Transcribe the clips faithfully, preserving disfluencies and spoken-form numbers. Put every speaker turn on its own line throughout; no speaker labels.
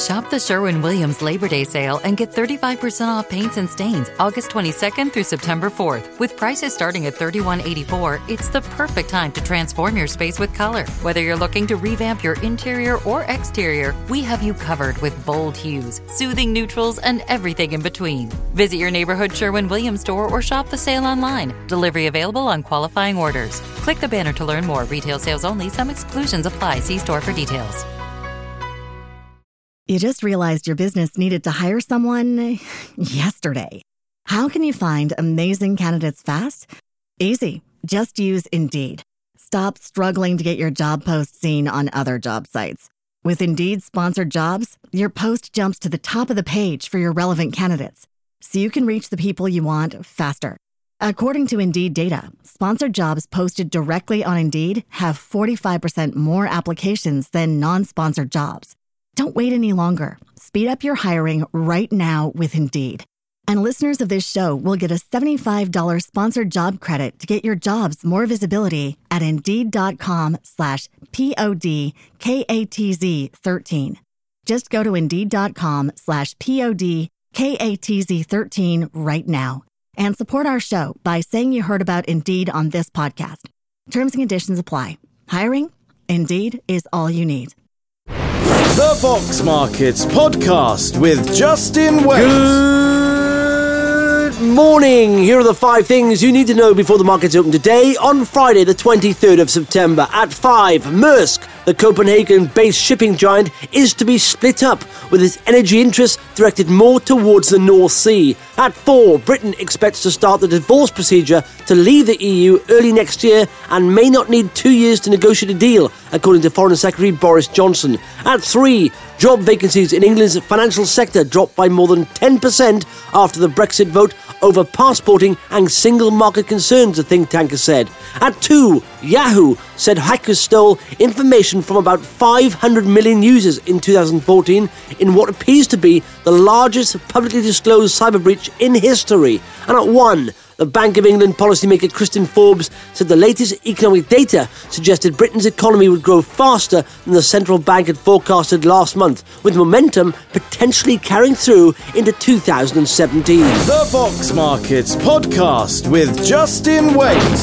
Shop the Sherwin-Williams Labor Day sale and get thirty-five percent off paints and stains August twenty-second through September fourth. With prices starting at thirty-one eighty-four, it's the perfect time to transform your space with color. Whether you're looking to revamp your interior or exterior, we have you covered with bold hues, soothing neutrals, and everything in between. Visit your neighborhood Sherwin-Williams store or shop the sale online. Delivery available on qualifying orders. Click the banner to learn more. Retail sales only. Some exclusions apply. See store for details.
You just realized your business needed to hire someone yesterday. How can you find amazing candidates fast? Easy. Just use Indeed. Stop struggling to get your job post seen on other job sites. With Indeed sponsored jobs, your post jumps to the top of the page for your relevant candidates, so you can reach the people you want faster. According to Indeed data, sponsored jobs posted directly on Indeed have forty-five percent more applications than non-sponsored jobs. Don't wait any longer. Speed up your hiring right now with Indeed. And listeners of this show will get a seventy-five dollars sponsored job credit to get your jobs more visibility at Indeed.com slash P-O-D-K-A-T-Z 13. Just go to Indeed.com slash P-O-D-K-A-T-Z 13 right now and support our show by saying you heard about Indeed on this podcast. Terms and conditions apply. Hiring? Indeed is all you need.
The Fox Markets Podcast with Justin Wade.
Good morning. Here are the five things you need to know before the markets open today on Friday, the twenty-third of September. At five, Maersk, the Copenhagen-based shipping giant, is to be split up, with its energy interests directed more towards the North Sea. At four, Britain expects to start the divorce procedure to leave the E U early next year and may not need two years to negotiate a deal, according to Foreign Secretary Boris Johnson. At three, job vacancies in England's financial sector dropped by more than ten percent after the Brexit vote over passporting and single market concerns, the think tank has said. At two, Yahoo said hackers stole information from about five hundred million users in two thousand fourteen in what appears to be the largest publicly disclosed cyber breach in history. And at one, the Bank of England policymaker Christian Forbes said the latest economic data suggested Britain's economy would grow faster than the central bank had forecasted last month, with momentum potentially carrying through into two thousand seventeen.
The Fox Markets Podcast with Justin Wade.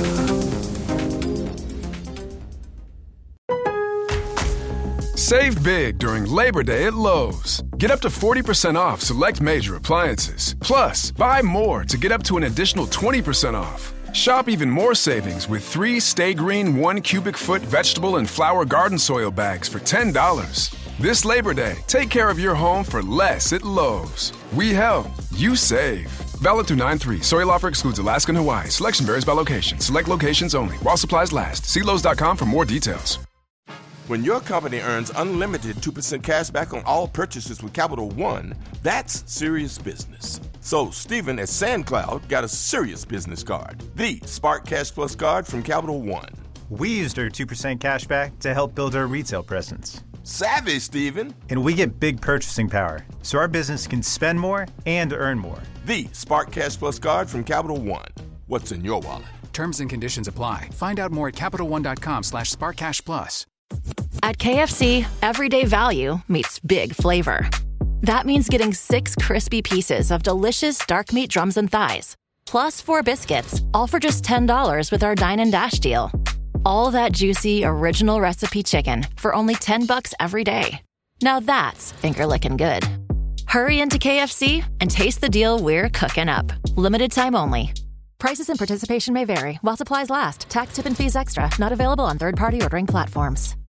Save big during Labor Day at Lowe's. Get up to forty percent off select major appliances. Plus, buy more to get up to an additional twenty percent off. Shop even more savings with three Stay Green one cubic foot vegetable and flower garden soil bags for ten dollars. This Labor Day, take care of your home for less at Lowe's. We help, you save. Valid through nine three. Soil offer excludes Alaska and Hawaii. Selection varies by location. Select locations only. While supplies last. See Lowe's dot com for more details.
When your company earns unlimited two percent cash back on all purchases with Capital One, that's serious business. So Stephen at SandCloud got a serious business card, the Spark Cash Plus card from Capital One.
We used our two percent cash back to help build our retail presence.
Savvy, Stephen.
And we get big purchasing power, so our business can spend more and earn more.
The Spark Cash Plus card from Capital One. What's in your wallet?
Terms and conditions apply. Find out more at CapitalOne.com slash SparkCashPlus.
At K F C, everyday value meets big flavor. That means getting six crispy pieces of delicious dark meat drums and thighs, plus four biscuits, all for just ten dollars with our Dine and Dash deal. All that juicy, original recipe chicken for only ten bucks every day. Now that's finger-licking good. Hurry into K F C and taste the deal we're cooking up. Limited time only. Prices and participation may vary while supplies last. Tax, tip, and fees extra. Not available on third-party ordering platforms.